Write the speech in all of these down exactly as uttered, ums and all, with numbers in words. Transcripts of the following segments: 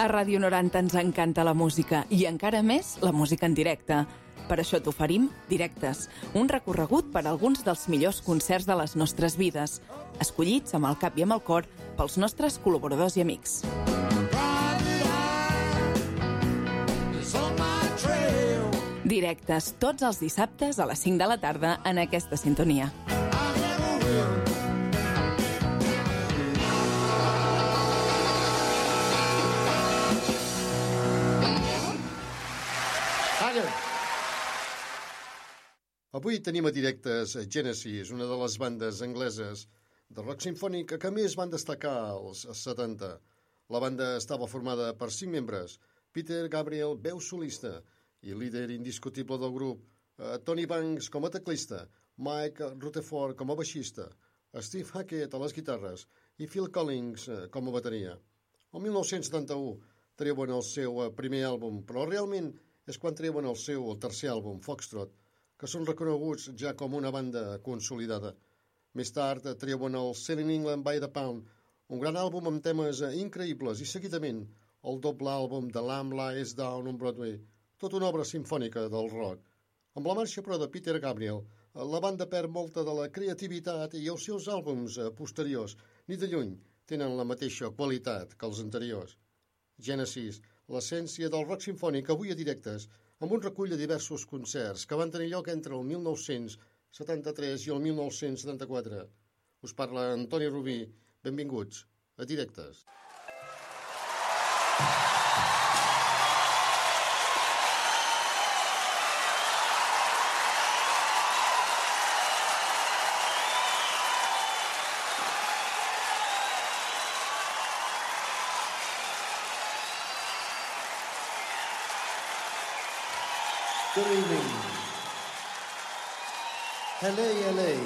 A Ràdio noranta ens encanta la música i encara més la música en directe. Per això t'oferim Directes, un recorregut per alguns dels millors concerts de les nostres vides, escollits amb el cap i amb el cor pels nostres col·laboradors i amics. Directes, tots els dissabtes a les cinc de la tarda en aquesta sintonia. Avui tenim a Directes Genesis, una de les bandes angleses de rock simfònic que més van destacar als setanta. La banda estava formada per cinc membres: Peter Gabriel, veu solista i líder indiscutible del grup, Tony Banks com a teclista, Mike Rutherford com a baixista, Steve Hackett a les guitarres i Phil Collins com a bateria. El mil nou-cents setanta-u treuen el seu primer àlbum, però realment és quan treuen el seu el tercer àlbum, Foxtrot, que són reconeguts ja com una banda consolidada. Més tard treuen el Selling England by the Pound, un gran àlbum amb temes increïbles, i seguidament el doble àlbum The Lamb Lies Down on Broadway, tota una obra simfònica del rock. Amb la marxa, però, de Peter Gabriel, la banda perd molta de la creativitat i els seus àlbums posteriors ni de lluny tenen la mateixa qualitat que els anteriors. Genesis, l'essència del rock simfònic, avui a Directes, amb un recull de diversos concerts que van tenir lloc entre el mil nou-cents setanta-tres i el mil nou-cents setanta-quatre. Us parla Antoni Rubí. Benvinguts a Directes. Good evening. Hello, hello.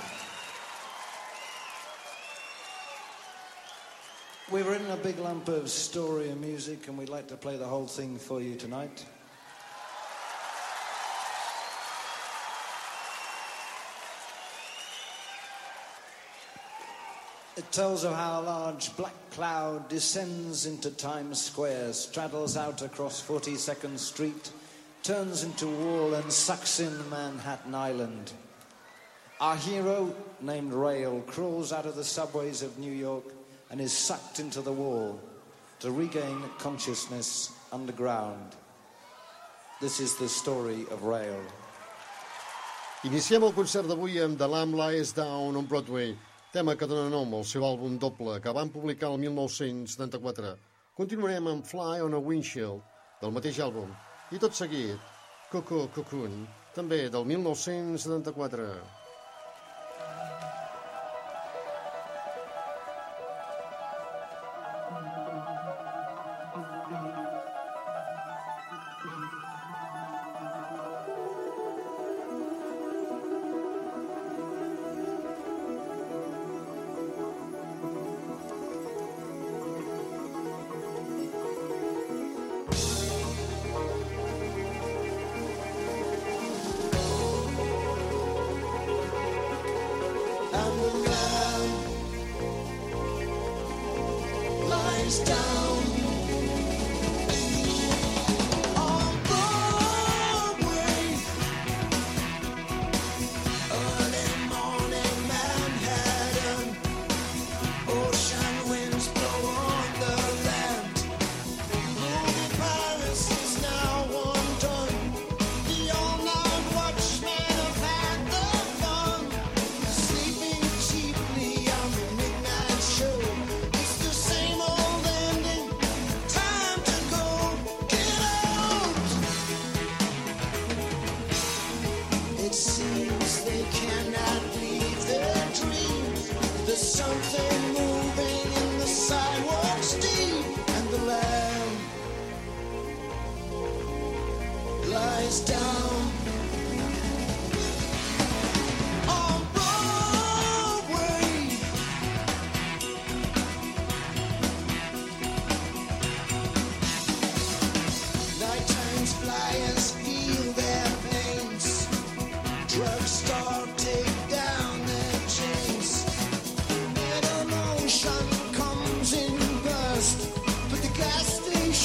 We've written a big lump of story and music, and we'd like to play the whole thing for you tonight. It tells of how a large black cloud descends into Times Square, straddles out across forty-second Street, turns into wall and sucks in Manhattan Island. Our hero, named Rail, crawls out of the subways of New York and is sucked into the wall to regain consciousness underground. This is the story of Rail. Iniciem el concert d'avui amb The Lamb Lies Down on Broadway, tema que dona nom al seu àlbum doble que van publicar el mil nou-cents setanta-quatre. Continuarem amb Fly on a Windshield, del mateix àlbum. I tot seguit, Coco Cocoon, també del mil nou-cents setanta-quatre. Station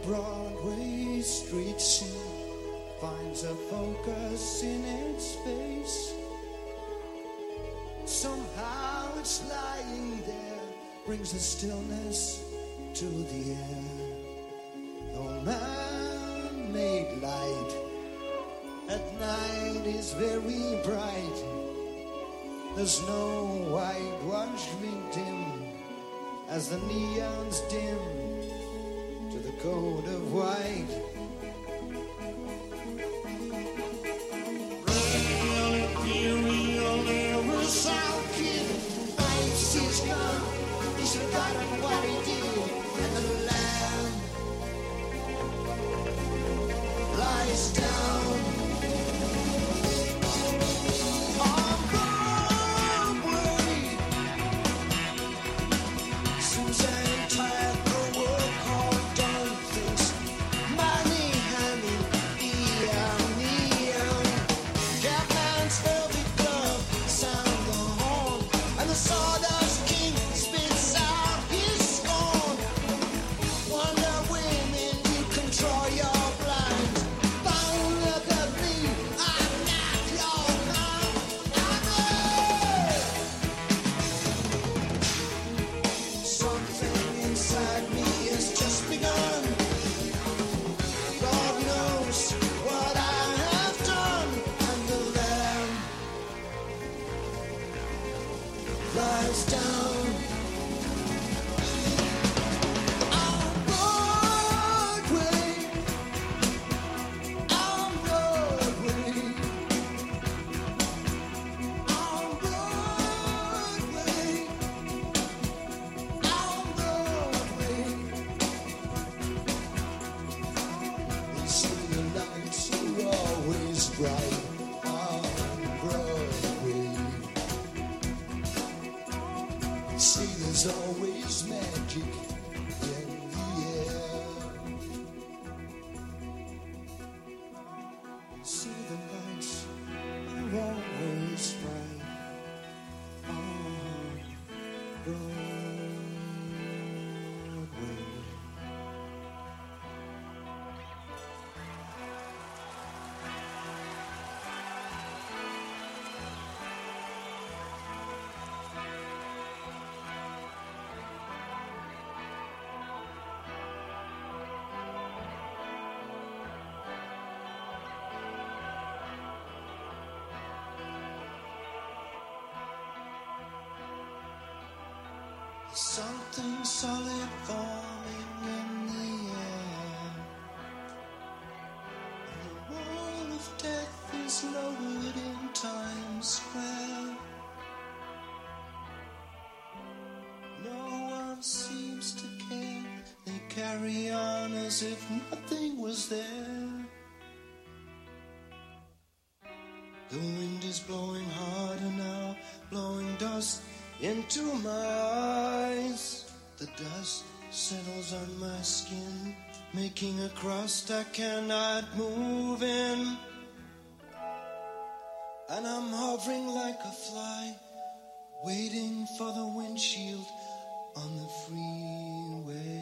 Broadway street scene finds a focus in its face. Somehow it's lying there, brings a stillness to the air. No man-made light at night is very bright. There's no whitewash victim as the neons dim to the code of white. Real imperial aerosol kid fights his gun. He's forgotten what he did, and the lamb lies down. On Broadway, Suzanne tired the world called done things. Money, honey, neon, neon. Capman's velvet glove sound the horn, and the sawdust king spits out his scorn. Wonder Women, you control your blind. Don't look at me, I'm not your kind. I'm red. Something inside me has just begun. God knows what I have done, and the lamb lies down. On Broadway, on Broadway, on Broadway, on Broadway. You see the lights are always bright on Broadway. You see there's always magic in the air. You see the lights are always bright on Broadway. Something solid forming in the air, and the wall of death is lowered in Times Square. No one seems to care. They carry on as if nothing was there. The wind is blowing harder now, blowing dust into my eyes. The dust settles on my skin, making a crust I cannot move in. And I'm hovering like a fly, waiting for the windshield on the freeway.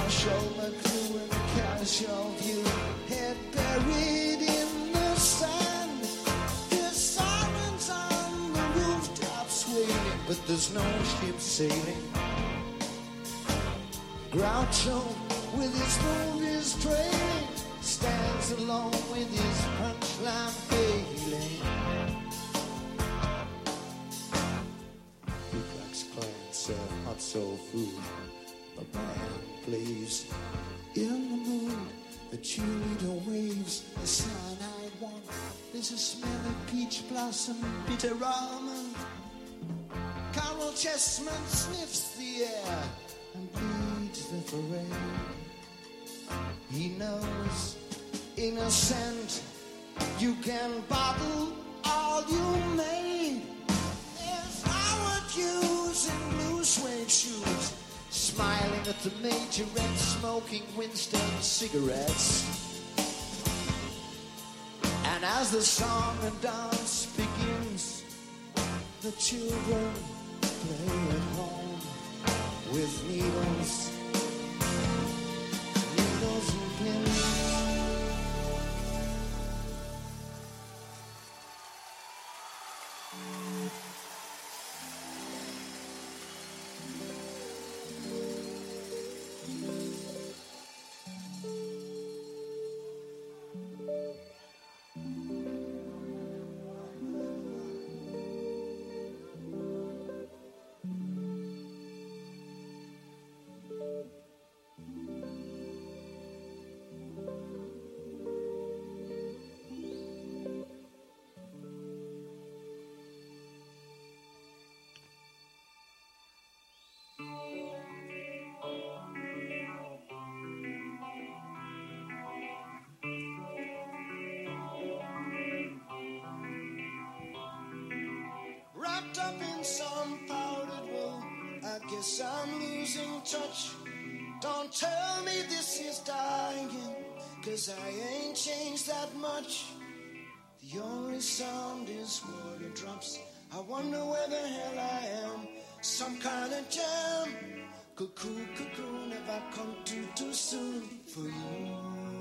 Marshall McLuhan, casual view, head buried in the sand. There's sirens on the rooftops waiting, but there's no ship sailing. Groucho, with his movies trailing, stands alone with his punchline failing. Ku Klux Klan serve hot soul food. A band plays in the mood. The cheerleader waves the cyanide one. There's a smell of peach blossom, bitter almond. Carol Chessman sniffs the air and bleeds the parade. He knows, innocent, you can bottle all you made. There's Howard Hughes in blue suede shoes, smiling at the majorette, smoking Winston cigarettes. And as the song and dance begins, the children play at home with needles, needles and pins. Wrapped up in some powdered wool, I guess I'm losing touch. Don't tell me this is dying, 'cause I ain't changed that much. The only sound is water drops. I wonder where the hell I am. Some kind of jam. Cuckoo, cuckoo, never come too, too soon for you.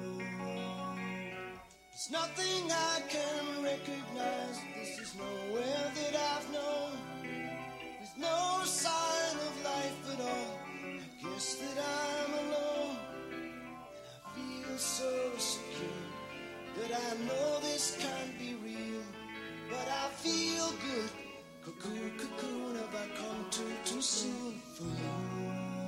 There's nothing I can recognize. This is nowhere that I've known. There's no sign of life at all. I guess that I'm alone. And I feel so secure, but I know this can't be real. But I feel good. Cuckoo, cuckoo, never come too, too soon for you.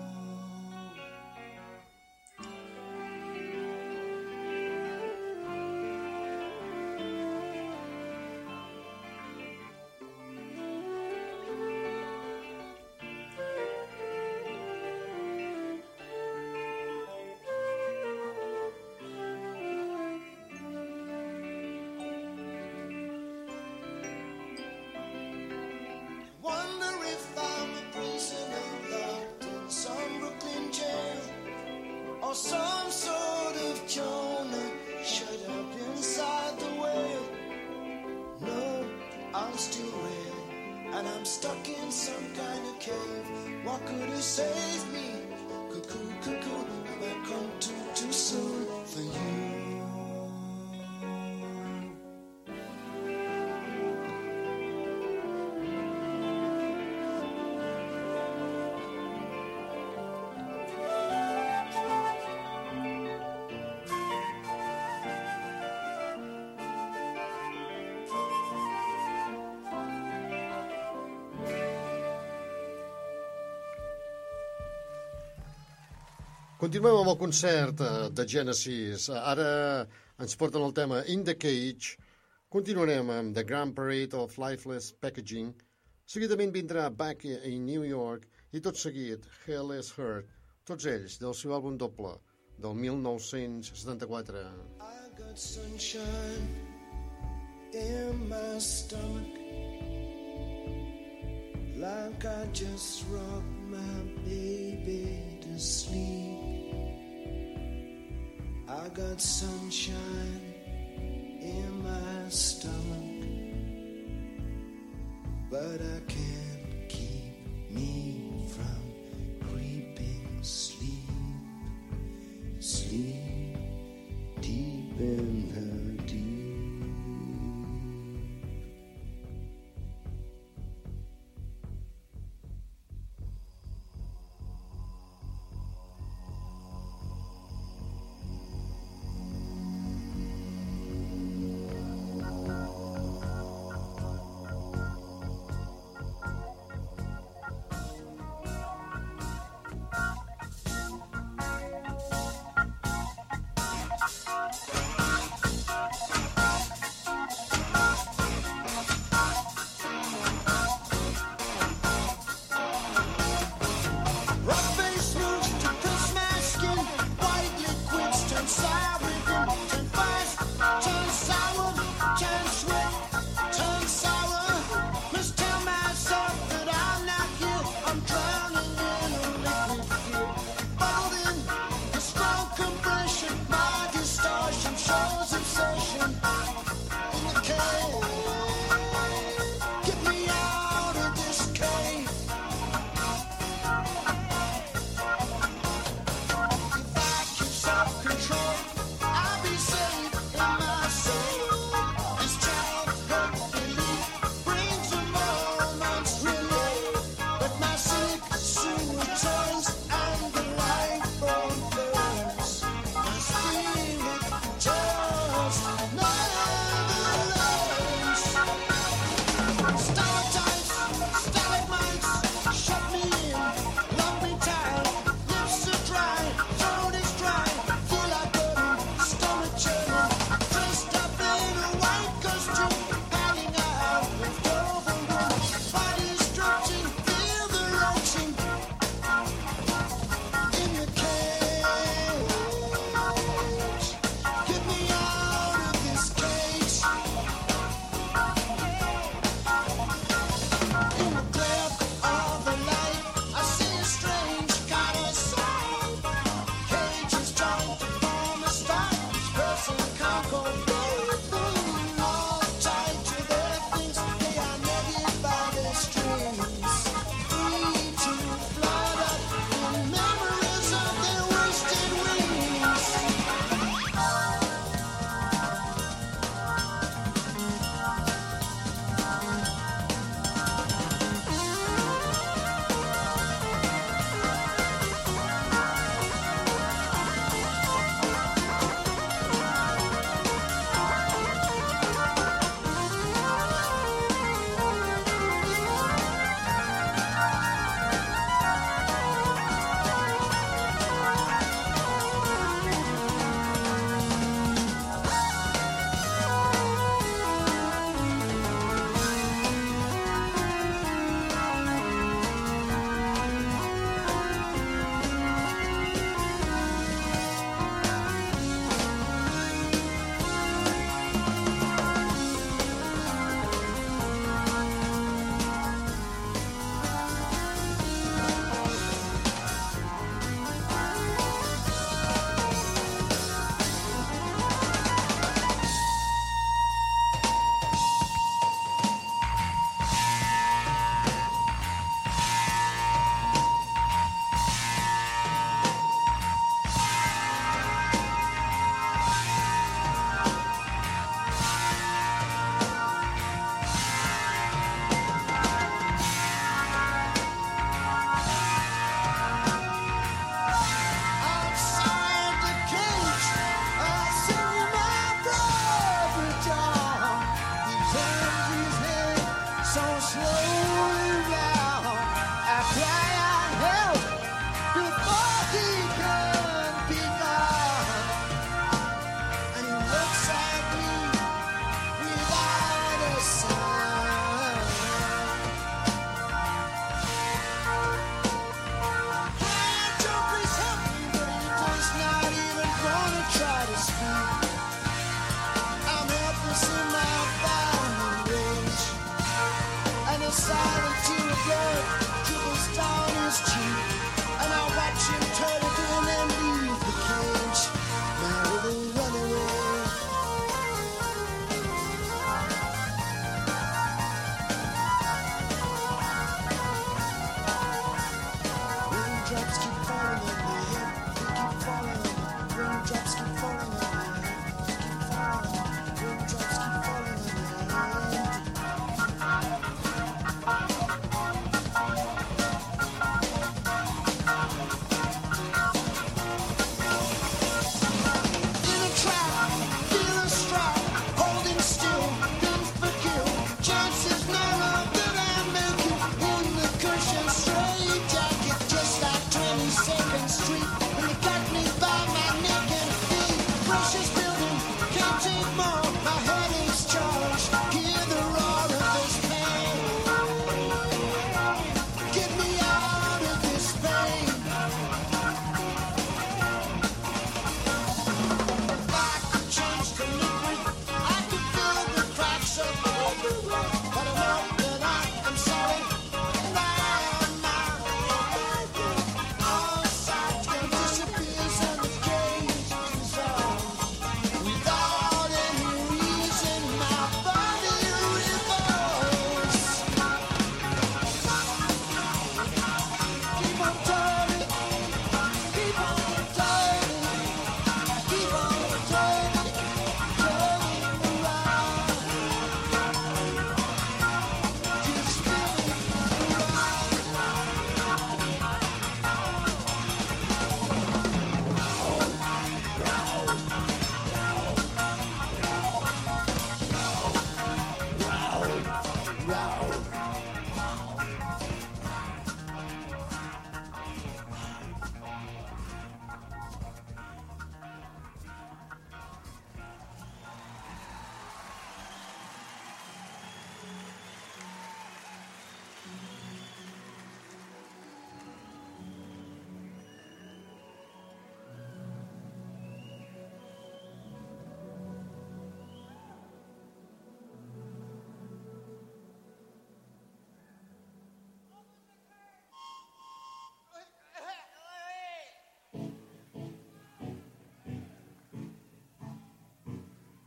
Some sort of Jonah shut up inside the whale. No, I'm still real, and I'm stuck in some kind of cave. What could have saved me? Cuckoo, cuckoo, have I come too, too soon for you? Continuem amb el concert de Genesis. Ara ens porten el tema In the Cage. Continuarem amb The Grand Parade of Lifeless Packaging. Seguidament vindrà Back in New York i tot seguit Hell is Hurt. Tots ells del seu àlbum doble del mil nou-cents setanta-quatre. I got sunshine in my stomach, like I just rocked my baby to sleep. I got sunshine in my stomach, but I can't keep me from creeping sleep.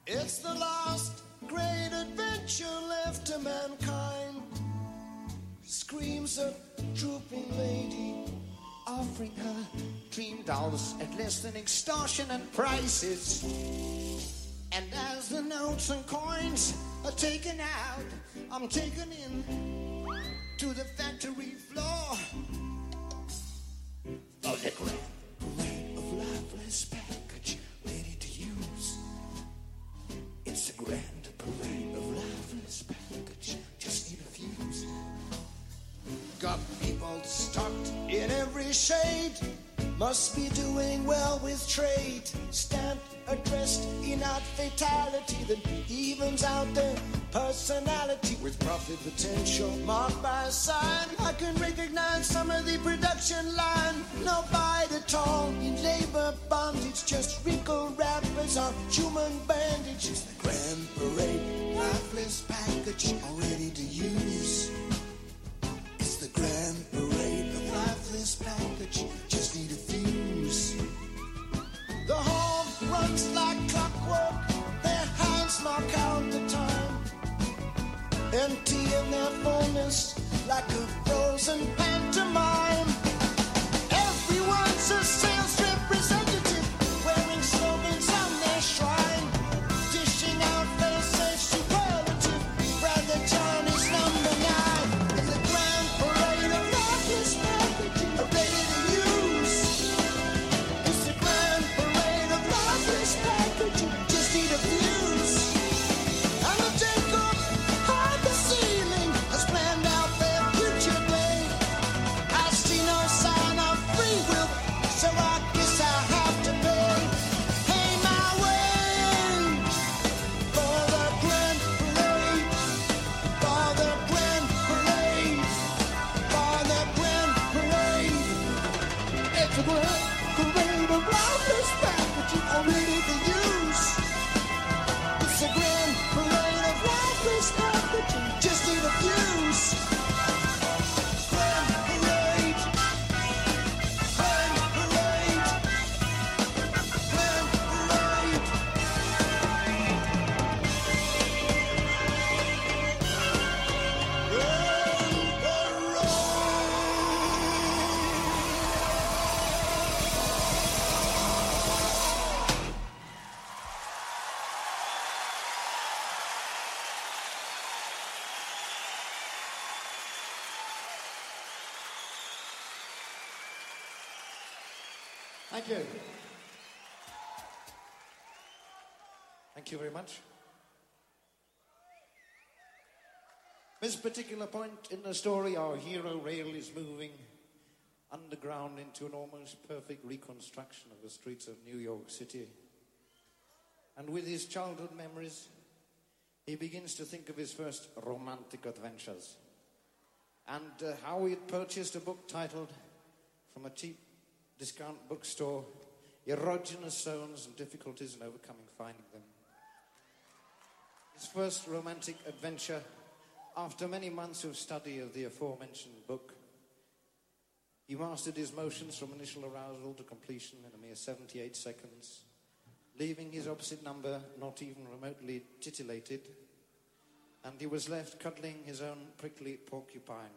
It's the last great adventure left to mankind, screams a drooping lady, offering her dream dolls at less than extortionate prices. And as the notes and coins are taken out, I'm taken in to the factory floor of the grand parade of lifeless package ready to use. It's a grand parade of lifeless package, just need a fuse. Got people stocked in every shade, must be doing well with trade. Stamped, addressed in out fatality that evens out their personality with profit potential marked by a sign. I can recognize some of the production line. No bite at all in labor bondage, just wrinkled wrappers on human bandages. The grand parade, lifeless package, all ready to use. It's the grand parade of lifeless package, just need a fuse. The hall runs like clockwork, their hands mark out the time, empty in their fullness like a frozen pantomime. Everyone's a sales representative, wearing slogans on their shrine, dishing out fair-safe superlative, proud their town is number nine. It's a grand parade of lifeless packaging, ready to use. It's a grand parade of lifeless packaging, just need a fuse. And the takeoff high the ceiling has planned out their future day. I see no sign of free will, so I guess I have to pay. Pay my way for the grand parade, for the grand parade, for the grand parade. It's a grand parade of lifeless packaging, all ready to use. It's a grand parade of lifeless packaging, just need a fuse. Grand parade, grand parade, grand parade. Thank you. Thank you very much. This particular point in the story, our hero Rail is moving underground into an almost perfect reconstruction of the streets of New York City. And with his childhood memories, he begins to think of his first romantic adventures and uh, how he had purchased a book titled, from a cheap discount bookstore, Erogenous Zones and Difficulties in Overcoming Finding Them. His first romantic adventure, after many months of study of the aforementioned book, he mastered his motions from initial arousal to completion in a mere seventy-eight seconds, leaving his opposite number not even remotely titillated, and he was left cuddling his own prickly porcupine.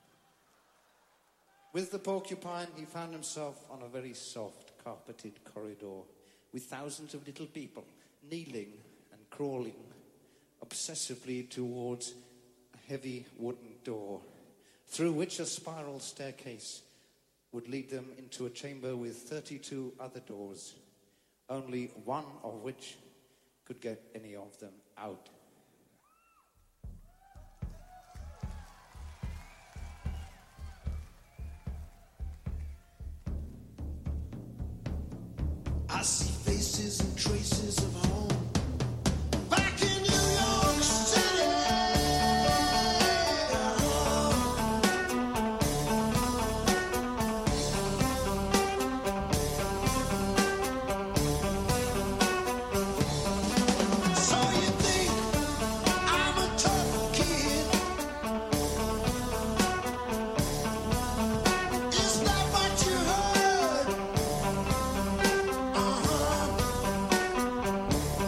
With the porcupine, he found himself on a very soft, carpeted corridor with thousands of little people kneeling and crawling obsessively towards a heavy wooden door, through which a spiral staircase would lead them into a chamber with thirty-two other doors, only one of which could get any of them out. I see faces and traces of home back in New York City. So you think I'm a tough kid? Is that what you heard?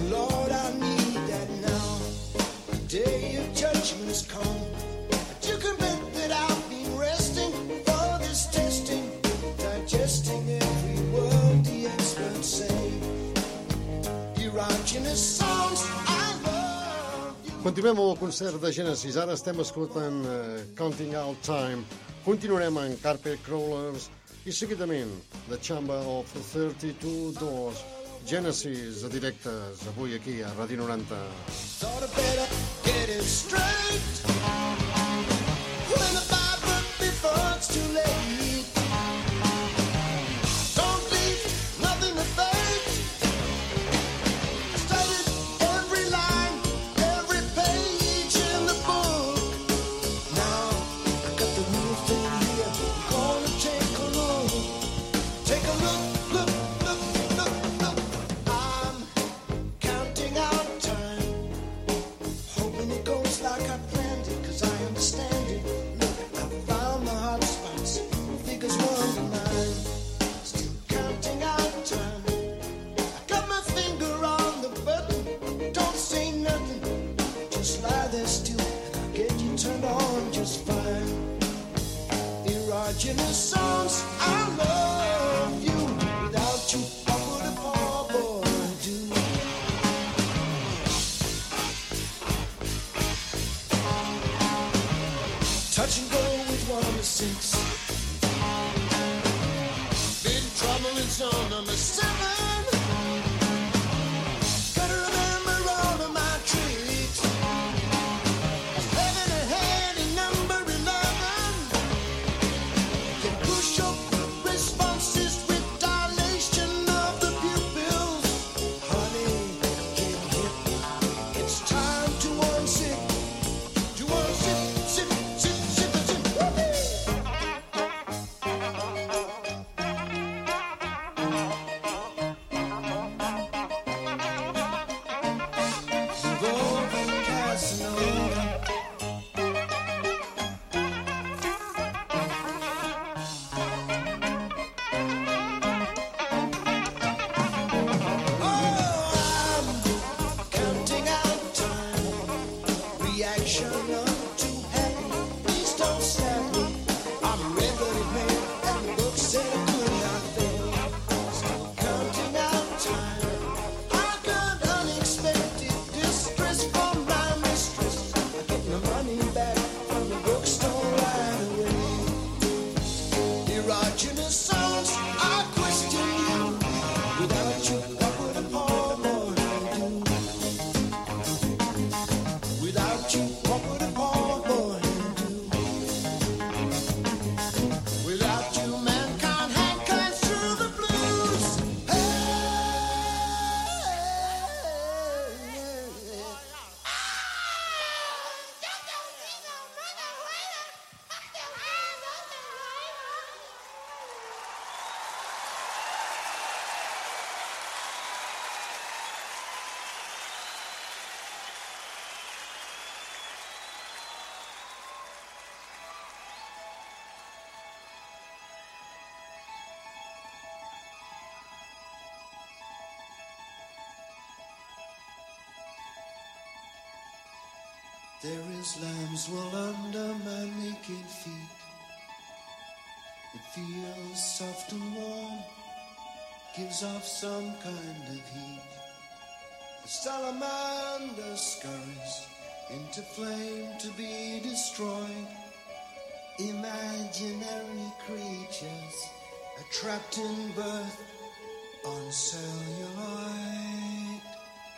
Lord, I need that now. The day of judgment has come. But you can bet that I've been resting for this testing, digesting every word the experts say. Erogenous songs, I love you. Continuem amb el concert de Genesis. Ara estem escoltant uh, Counting Out Time. Continuarem en Carpet Crawlers i seguidament The Chamber of thirty-two Doors. Genesis a directes, avui aquí a Ràdio noranta. Thought I better get it straight. When the Bible before it's too late. Don't leave nothing to fate. I studied every line, every page in the book. Now I got the real thing here. I'm gonna take a look. Take a look, look, look, look, look. I'm counting out time, hoping it goes like I planned it, 'cause I understand it. Look, I found the hot spots, figures one to nine. Still counting out time. I got my finger on the button. Don't say nothing, just lie there still, and I'll get you turned on just fine. Erogenous songs, I love you. Without you, I would have all boy do. Touch and go with one of the six. Big trouble in zone number seven. Gotta remember all of my tricks. Heaven ahead in number eleven. Can push up responses with dilation of the pupils. Honey, get hip. It's time to unsip. To unsip, sip, sip, sip, sip. Whoopee! Golden Casanova. Oh, I'm counting out time. Reaction not too happy. Please don't stab me. I'm a red-blooded man, and the book said I could not fail. Still counting out time. I got unexpected distress from my mistress. I get my money back from the bookstore right away. Erogenous songs, I question you. Without you, what would a poor boy do? Without you, what would a poor boy do? Without you, mankind had climbed through the blues. There is lamb's wool under my naked feet. It feels soft and warm, gives off some kind of heat. The salamander scurries into flame to be destroyed. Imaginary creatures are trapped in birth on celluloid.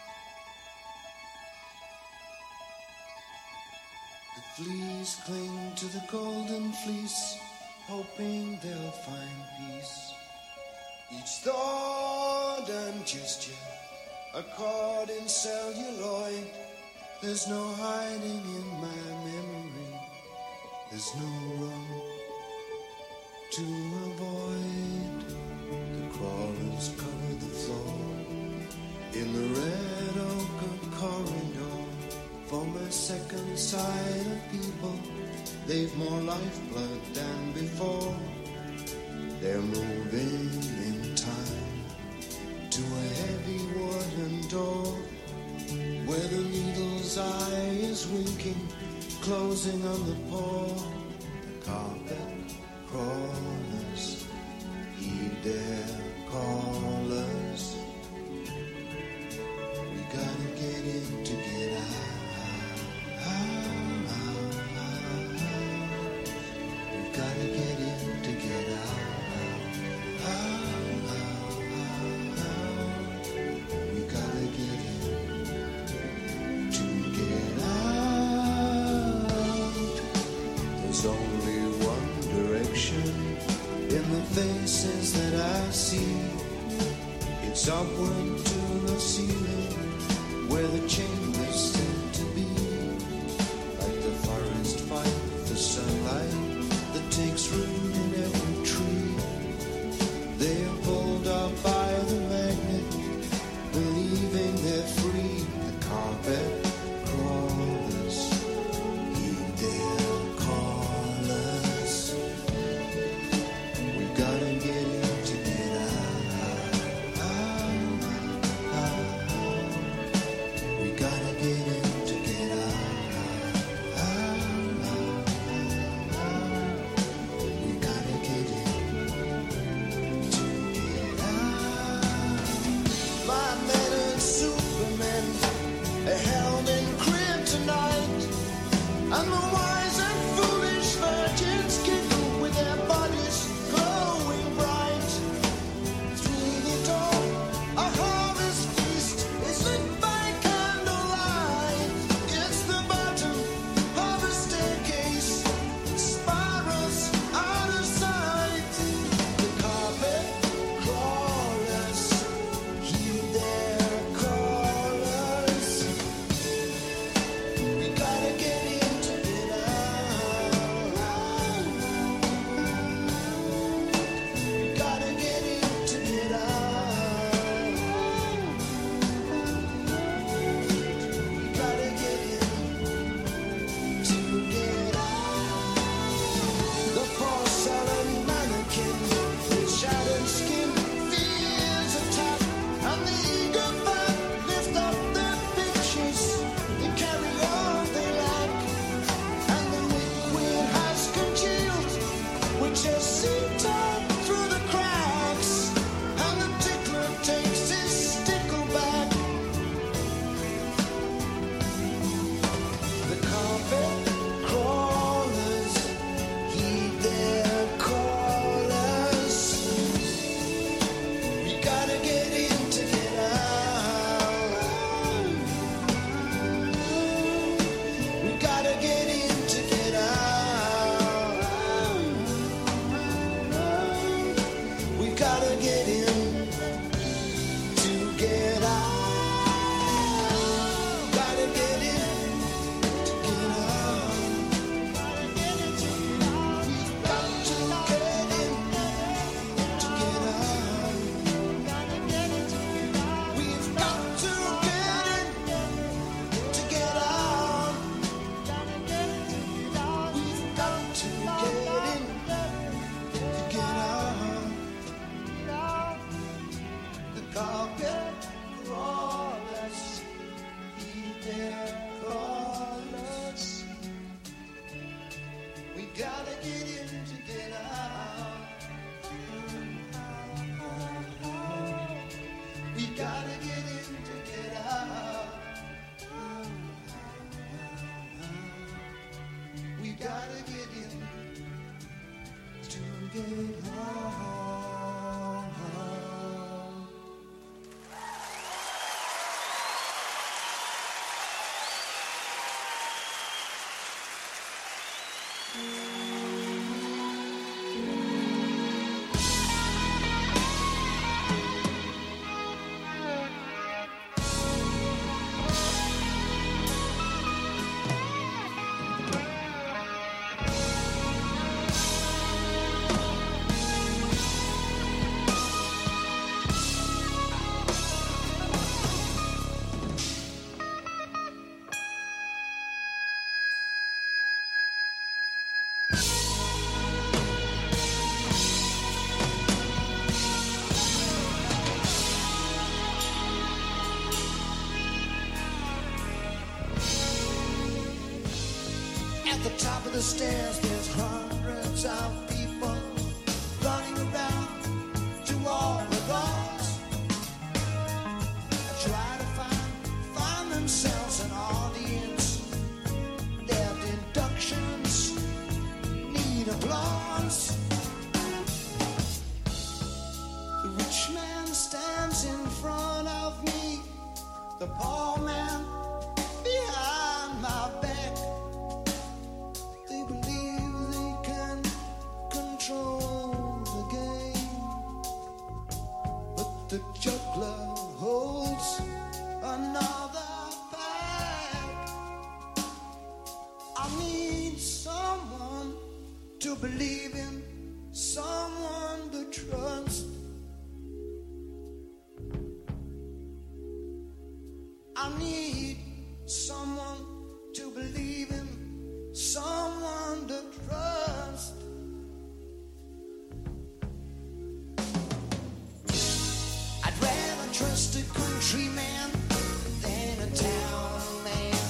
The fleas cling to the golden fleece, hoping they'll find peace. Each thought and gesture, a cord in celluloid. There's no hiding in my memory. There's no room to avoid. The crawlers cover the floor in the red ochre corridor. From a second side of people, they've more lifeblood than before. They're moving in time to a heavy wooden door. eyes winking, closing on the poor. Carpet crawlers, heed their callers. We gotta get in to get out. We gotta get in to get out. We gotta get in to get out. There's only one direction. At the top of the stairs, there's hundreds of people running around to all the doors. Try to find, find themselves an audience. Their deductions need applause. The rich man stands in front of me, the poor man behind my back. They believe they can control the game, but the juggler holds another pack. I need someone to believe in, someone to trust. I need someone to believe in, someone to trust. I'd rather trust a countryman than a town man.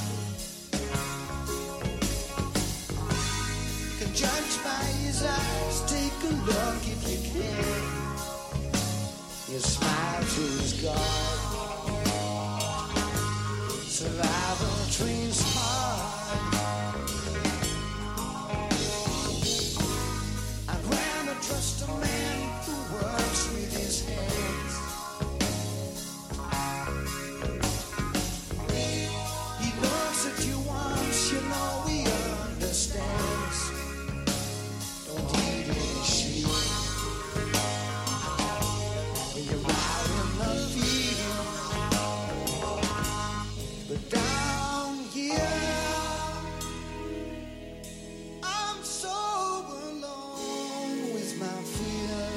Can judge by his eyes, take a look if you can. You smile through his guard. Survival trains hard. I'd rather trust a man who works with his hands. He looks at you once, you know he understands. Don't eat any sheep when you're out in the field. But down here, I'm so alone with my fear,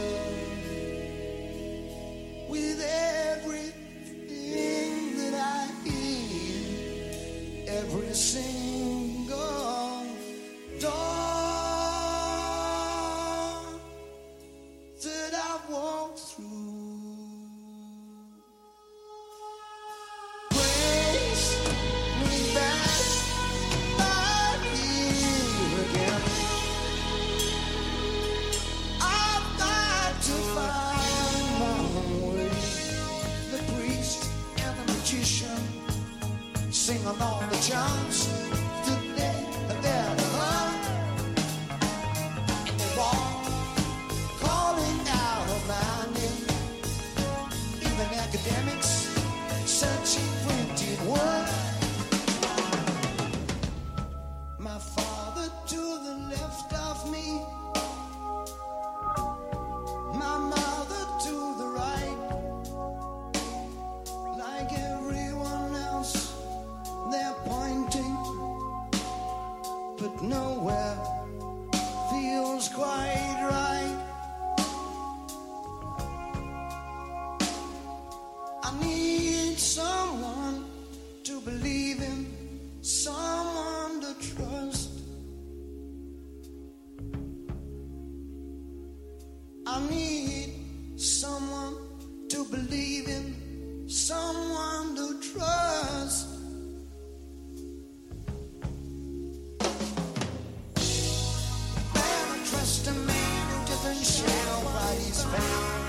with everything that I hear, every single door that I walk through. Sing along the chants that they have ever heard, and they walk calling out of my name. Even academics searching printed word. My father to the left of me, my mother to the right, like everyone else. They're pointing, but nowhere feels quite right. I need someone to believe in, someone to trust. I need someone to believe in, someone to trust. Trust a man who doesn't show what he's found.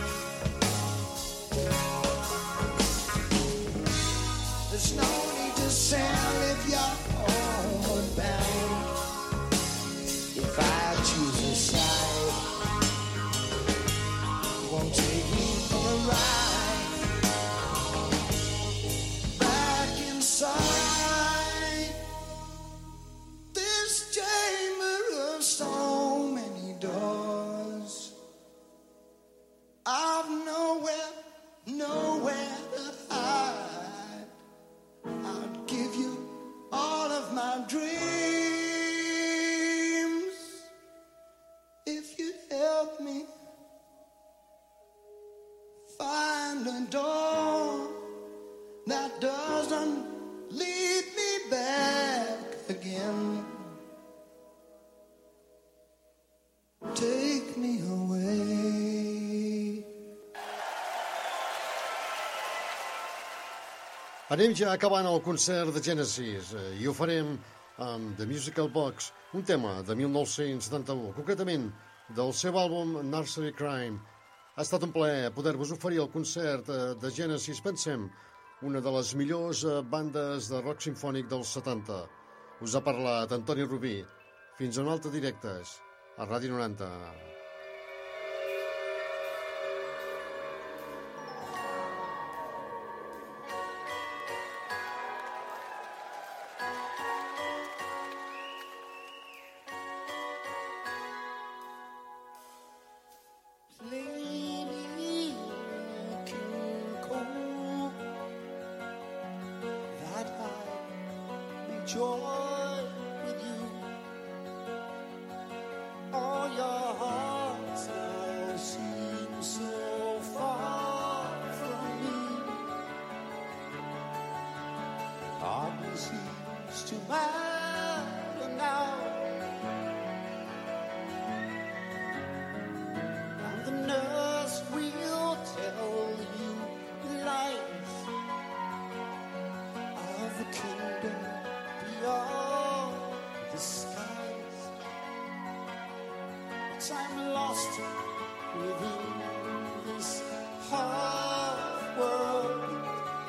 There's no need to sell if you're homeward bound. If I choose a side, you won't take me for a ride. Back inside this chamber of stone, doors. I've nowhere, nowhere to hide. I'd give you all of my dreams if you'd help me find a door that doesn't lead me back again. Take me away. Anem ja acabant el concert de Genesis i ho farem amb The Musical Box, un tema de mil nou-cents setanta-u, concretament del seu àlbum Nursery Crime. Ha estat un plaer poder-vos oferir el concert de Genesis, pensem, una de les millors bandes de rock simfònic dels setanta. Us ha parlat Antoni Rubí. Fins a un altre Directes, a Ràdio noranta. I'm lost within this half world.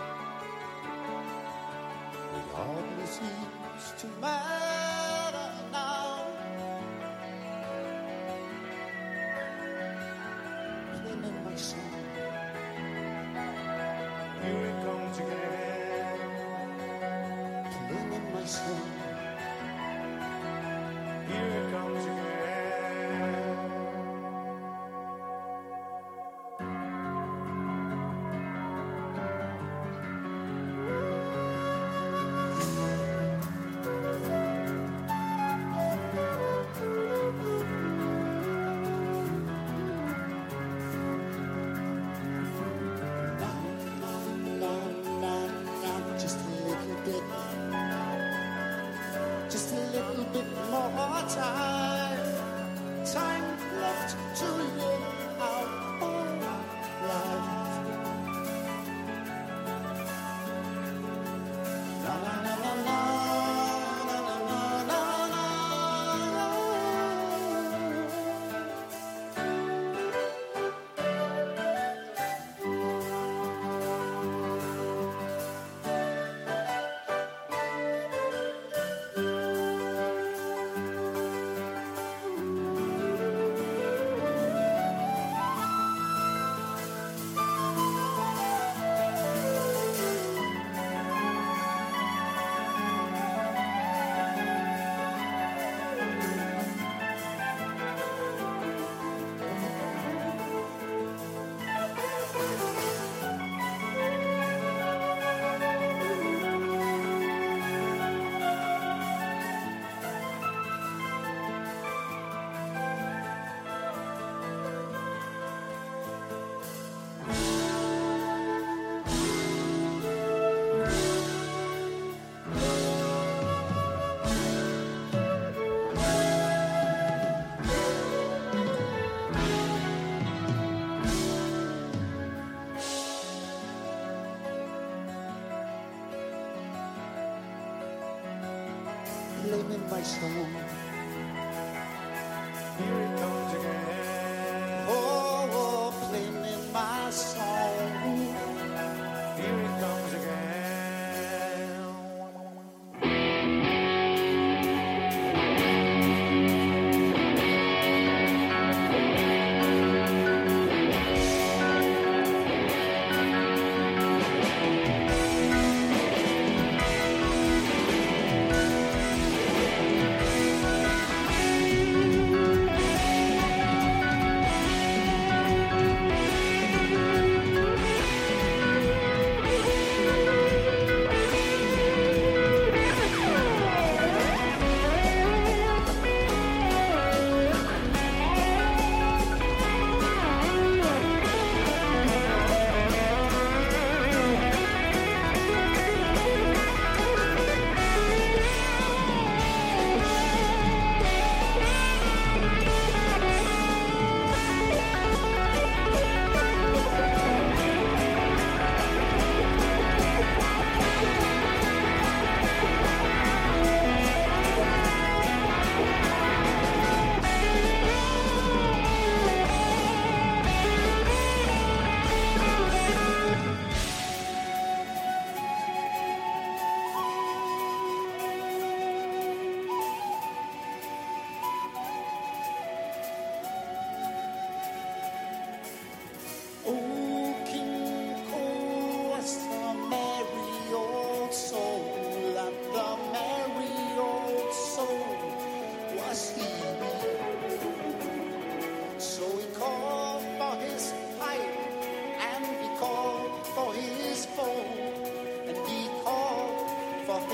It hardly seems to matter now. Playing in my song. Here it comes again. Playing in my song. Here it comes again. Blaming my soul. Here it comes again. Oh, oh, blaming my soul. Here it comes again.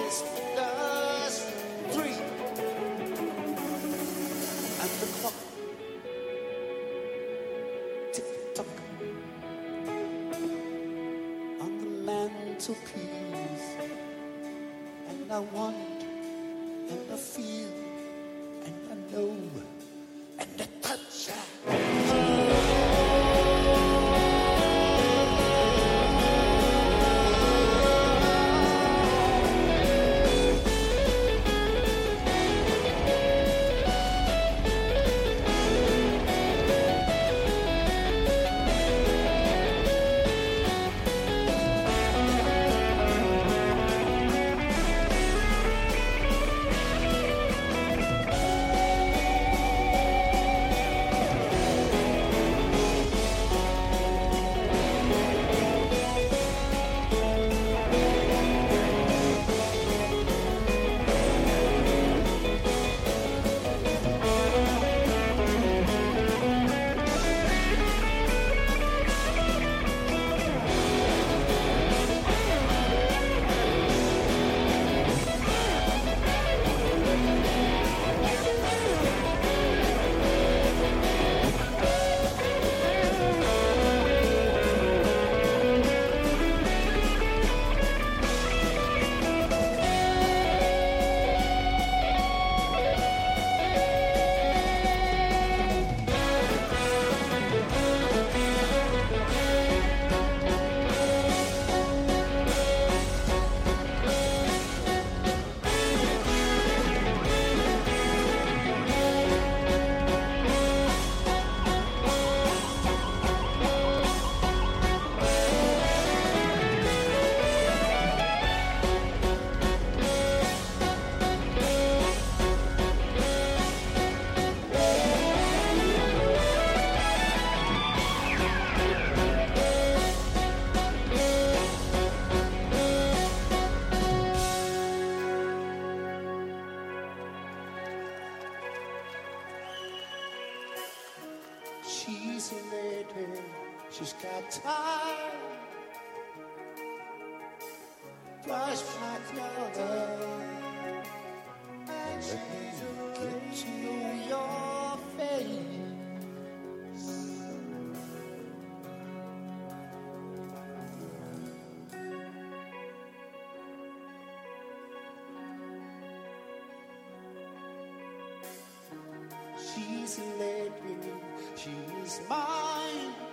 kiss us three. And the clock tick-tock on the mantelpiece. And I want, and I feel, and I know, and I touch her. She's a lady, she's got time. Brush back yonder, and she'll get to know your face. She's a lady, she's mine.